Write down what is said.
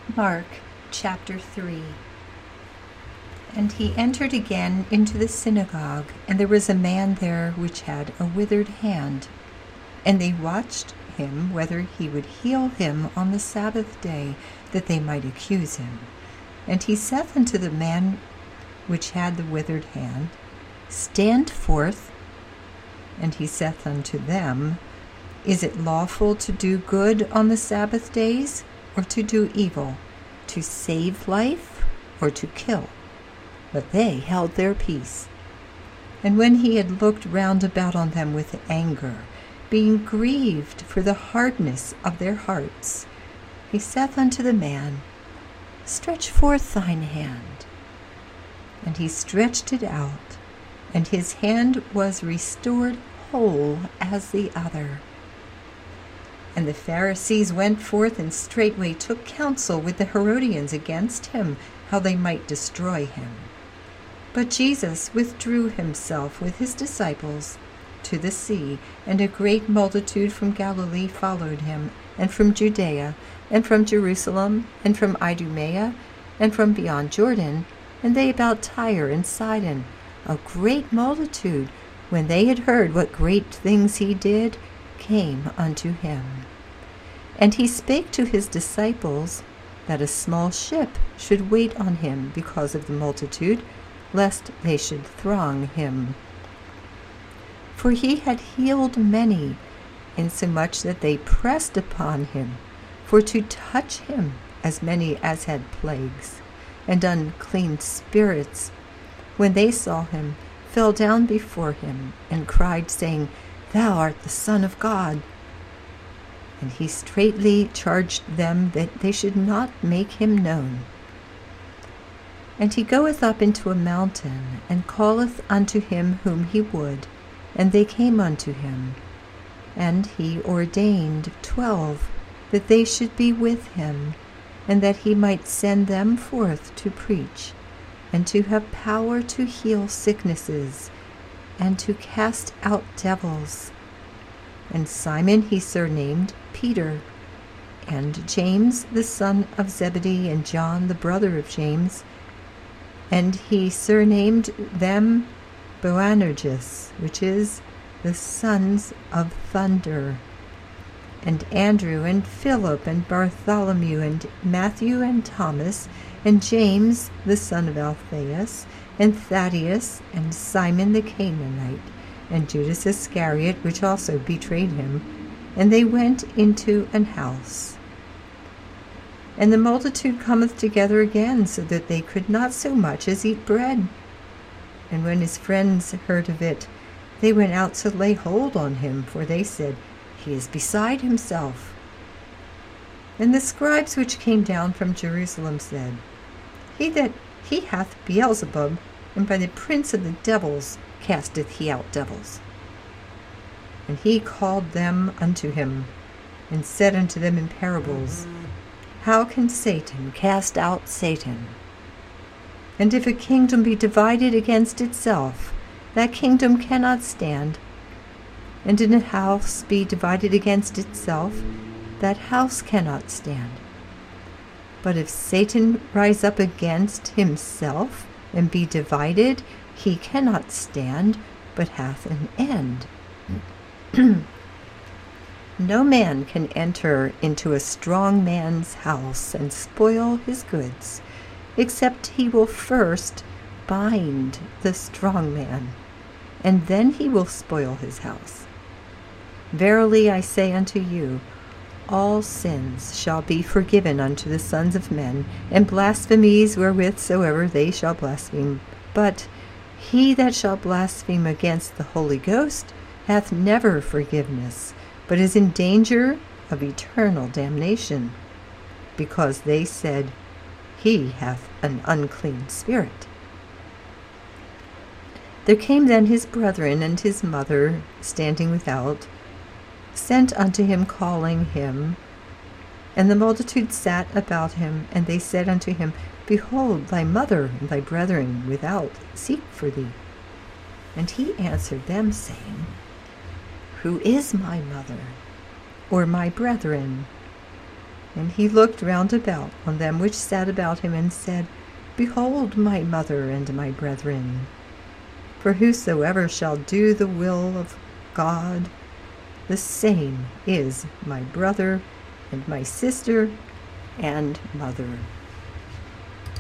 Mark chapter 3. And he entered again into the synagogue, and there was a man there which had a withered hand. And they watched him whether he would heal him on the Sabbath day, that they might accuse him. And he saith unto the man which had the withered hand, Stand forth. And he saith unto them, Is it lawful to do good on the Sabbath days, or to do evil, to save life, or to kill? But they held their peace. And when he had looked round about on them with anger, being grieved for the hardness of their hearts, he saith unto the man, Stretch forth thine hand. And he stretched it out, and his hand was restored whole as the other. And the Pharisees went forth and straightway took counsel with the Herodians against him, how they might destroy him. But Jesus withdrew himself with his disciples to the sea, and a great multitude from Galilee followed him, and from Judea, and from Jerusalem, and from Idumea, and from beyond Jordan, and they about Tyre and Sidon, a great multitude, when they had heard what great things he did, came unto him. And he spake to his disciples that a small ship should wait on him because of the multitude, lest they should throng him. For he had healed many, insomuch that they pressed upon him, for to touch him, as many as had plagues, and unclean spirits, when they saw him, fell down before him, and cried, saying, Thou art the Son of God. And he straitly charged them that they should not make him known. And he goeth up into a mountain, and calleth unto him whom he would, and they came unto him. And he ordained 12, that they should be with him, and that he might send them forth to preach, and to have power to heal sicknesses, and to cast out devils. And Simon he surnamed Peter, and James the son of Zebedee, and John the brother of James, and he surnamed them Boanerges, which is the sons of thunder, and Andrew, and Philip, and Bartholomew, and Matthew, and Thomas, and James the son of Alphaeus, and Thaddeus, and Simon the Canaanite, and Judas Iscariot, which also betrayed him. And they went into an house. And the multitude cometh together again, so that they could not so much as eat bread. And when his friends heard of it, they went out to lay hold on him, for they said, He is beside himself. And the scribes which came down from Jerusalem said, He hath Beelzebub, and by the prince of the devils casteth he out devils. And he called them unto him, and said unto them in parables, How can Satan cast out Satan? And if a kingdom be divided against itself, that kingdom cannot stand. And if a house be divided against itself, that house cannot stand. But if Satan rise up against himself, and be divided, he cannot stand, but hath an end. No man can enter into a strong man's house and spoil his goods, except he will first bind the strong man, and then he will spoil his house. Verily I say unto you, all sins shall be forgiven unto the sons of men, and blasphemies wherewith soever they shall blaspheme. But he that shall blaspheme against the Holy Ghost hath never forgiveness, but is in danger of eternal damnation, because they said, He hath an unclean spirit. There came then his brethren and his mother, standing without, sent unto him, calling him. And the multitude sat about him, and they said unto him, Behold, thy mother and thy brethren without seek for thee. And he answered them, saying, Who is my mother, or my brethren? And he looked round about on them which sat about him, and said, Behold my mother and my brethren! For whosoever shall do the will of God, the same is my brother and my sister and mother.